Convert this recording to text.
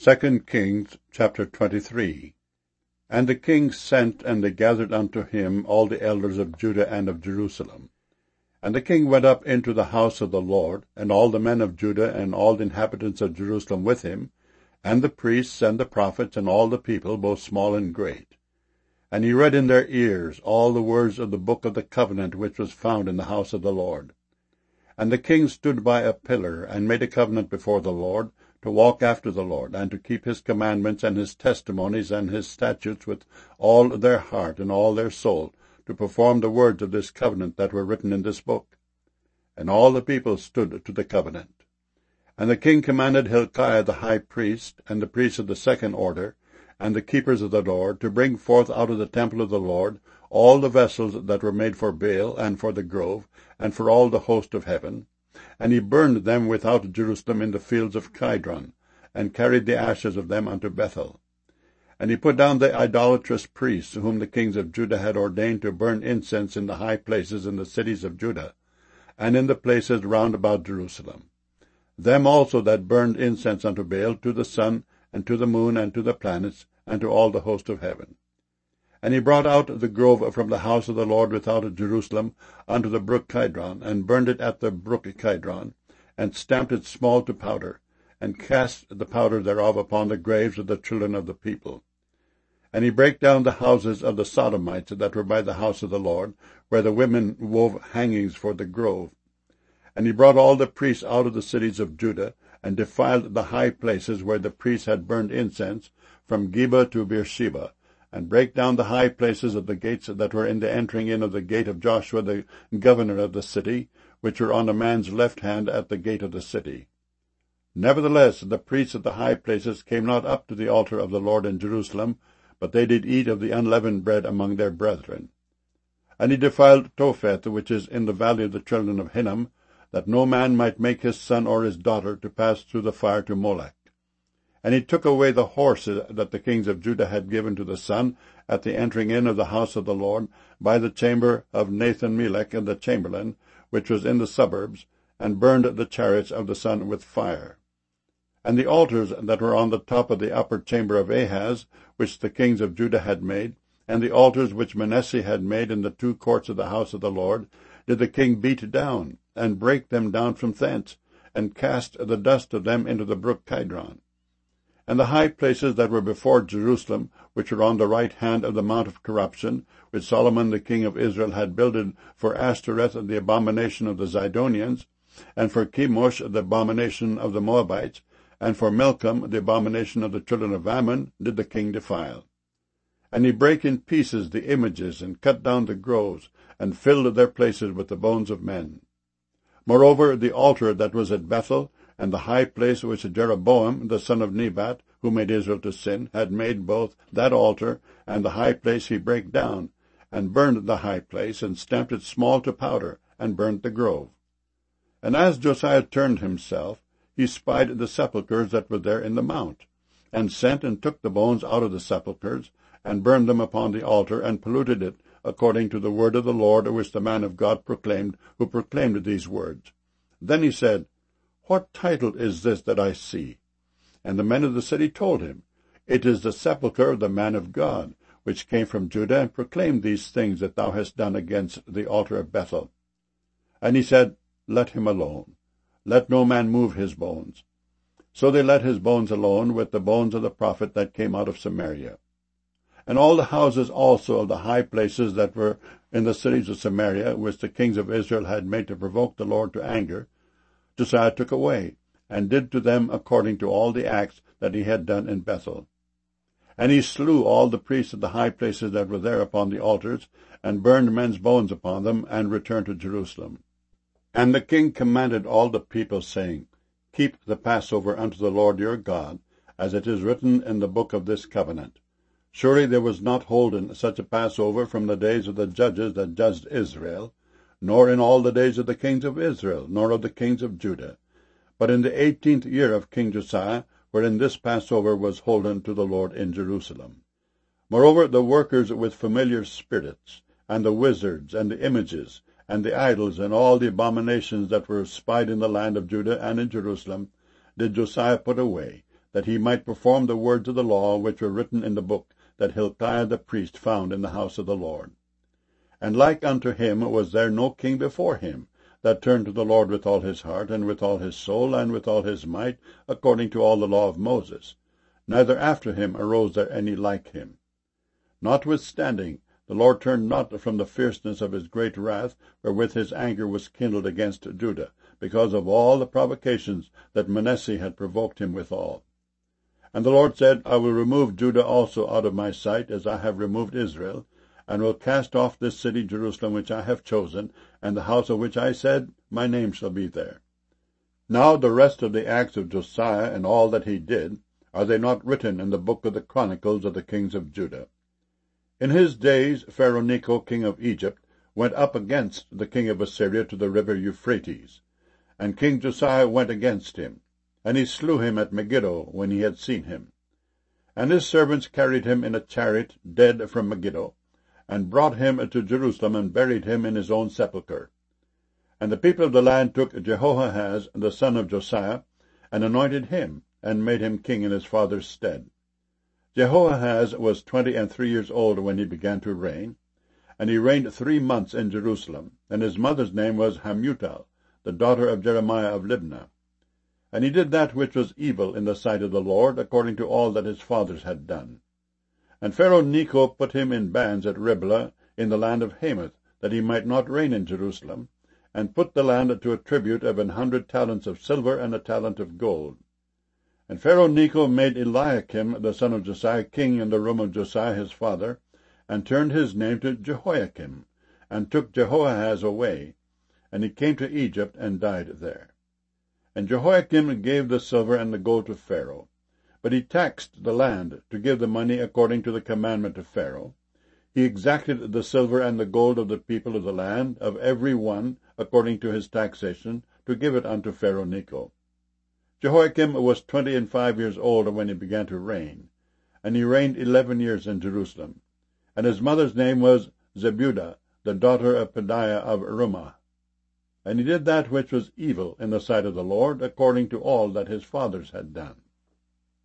2 Kings chapter 23. And the king sent, and they gathered unto him all the elders of Judah and of Jerusalem. And the king went up into the house of the Lord, and all the men of Judah and all the inhabitants of Jerusalem with him, and the priests and the prophets and all the people, both small and great. And he read in their ears all the words of the book of the covenant which was found in the house of the Lord. And the king stood by a pillar, and made a covenant before the Lord, to walk after the Lord, and to keep his commandments and his testimonies and his statutes with all their heart and all their soul, to perform the words of this covenant that were written in this book. And all the people stood to the covenant. And the king commanded Hilkiah the high priest, and the priests of the second order, and the keepers of the Lord, to bring forth out of the temple of the Lord all the vessels that were made for Baal, and for the grove, and for all the host of heaven. And he burned them without Jerusalem in the fields of Kidron, and carried the ashes of them unto Bethel. And he put down the idolatrous priests, whom the kings of Judah had ordained to burn incense in the high places in the cities of Judah, and in the places round about Jerusalem. Them also that burned incense unto Baal, to the sun, and to the moon, and to the planets, and to all the host of heaven. And he brought out the grove from the house of the Lord without Jerusalem unto the brook Kidron, and burned it at the brook Kidron, and stamped it small to powder, and cast the powder thereof upon the graves of the children of the people. And he brake down the houses of the Sodomites that were by the house of the Lord, where the women wove hangings for the grove. And he brought all the priests out of the cities of Judah, and defiled the high places where the priests had burned incense, from Geba to Beersheba, and brake down the high places of the gates that were in the entering in of the gate of Joshua the governor of the city, which were on a man's left hand at the gate of the city. Nevertheless the priests of the high places came not up to the altar of the Lord in Jerusalem, but they did eat of the unleavened bread among their brethren. And he defiled Topheth, which is in the valley of the children of Hinnom, that no man might make his son or his daughter to pass through the fire to Molech. And he took away the horses that the kings of Judah had given to the sun at the entering in of the house of the Lord, by the chamber of Nathan-Melech and the chamberlain, which was in the suburbs, and burned the chariots of the sun with fire. And the altars that were on the top of the upper chamber of Ahaz, which the kings of Judah had made, and the altars which Manasseh had made in the two courts of the house of the Lord, did the king beat down, and break them down from thence, and cast the dust of them into the brook Kidron. And the high places that were before Jerusalem, which were on the right hand of the mount of corruption, which Solomon the king of Israel had builded for Ashtoreth the abomination of the Zidonians, and for Chemosh the abomination of the Moabites, and for Milcom the abomination of the children of Ammon, did the king defile. And he brake in pieces the images, and cut down the groves, and filled their places with the bones of men. Moreover, the altar that was at Bethel, and the high place which Jeroboam the son of Nebat, who made Israel to sin, had made, both that altar and the high place he brake down, and burned the high place, and stamped it small to powder, and burnt the grove. And as Josiah turned himself, he spied the sepulchres that were there in the mount, and sent and took the bones out of the sepulchres, and burned them upon the altar, and polluted it, according to the word of the Lord which the man of God proclaimed, who proclaimed these words. Then he said, What title is this that I see? And the men of the city told him, It is the sepulchre of the man of God, which came from Judah, and proclaimed these things that thou hast done against the altar of Bethel. And he said, Let him alone. Let no man move his bones. So they let his bones alone, with the bones of the prophet that came out of Samaria. And all the houses also of the high places that were in the cities of Samaria, which the kings of Israel had made to provoke the Lord to anger, Josiah took away, and did to them according to all the acts that he had done in Bethel. And he slew all the priests of the high places that were there upon the altars, and burned men's bones upon them, and returned to Jerusalem. And the king commanded all the people, saying, Keep the Passover unto the Lord your God, as it is written in the book of this covenant. Surely there was not holden such a Passover from the days of the judges that judged Israel, nor in all the days of the kings of Israel, nor of the kings of Judah, but in the 18th year of King Josiah, wherein this Passover was holden to the Lord in Jerusalem. Moreover, the workers with familiar spirits, and the wizards, and the images, and the idols, and all the abominations that were spied in the land of Judah and in Jerusalem, did Josiah put away, that he might perform the words of the law which were written in the book that Hilkiah the priest found in the house of the Lord. And like unto him was there no king before him, that turned to the Lord with all his heart, and with all his soul, and with all his might, according to all the law of Moses. Neither after him arose there any like him. Notwithstanding, the Lord turned not from the fierceness of his great wrath, wherewith his anger was kindled against Judah, because of all the provocations that Manasseh had provoked him withal. And the Lord said, I will remove Judah also out of my sight, as I have removed Israel, and will cast off this city Jerusalem which I have chosen, and the house of which I said, My name shall be there. Now the rest of the acts of Josiah, and all that he did, are they not written in the book of the Chronicles of the kings of Judah? In his days Pharaoh Necho king of Egypt went up against the king of Assyria to the river Euphrates, and King Josiah went against him, and he slew him at Megiddo when he had seen him. And his servants carried him in a chariot dead from Megiddo, and brought him to Jerusalem, and buried him in his own sepulchre. And the people of the land took Jehoahaz the son of Josiah, and anointed him, and made him king in his father's stead. Jehoahaz was 23 years old when he began to reign, and he reigned 3 months in Jerusalem, and his mother's name was Hamutal, the daughter of Jeremiah of Libnah. And he did that which was evil in the sight of the Lord, according to all that his fathers had done. And Pharaoh Necho put him in bands at Riblah in the land of Hamath, that he might not reign in Jerusalem, and put the land to a tribute of 100 talents of silver and a talent of gold. And Pharaoh Necho made Eliakim the son of Josiah king in the room of Josiah his father, and turned his name to Jehoiakim, and took Jehoahaz away, and he came to Egypt and died there. And Jehoiakim gave the silver and the gold to Pharaoh, but he taxed the land to give the money according to the commandment of Pharaoh. He exacted the silver and the gold of the people of the land, of every one, according to his taxation, to give it unto Pharaoh Necho. Jehoiakim was 25 years old when he began to reign, and he reigned 11 years in Jerusalem. And his mother's name was Zebudah, the daughter of Pedaiah of Rumah. And he did that which was evil in the sight of the Lord, according to all that his fathers had done.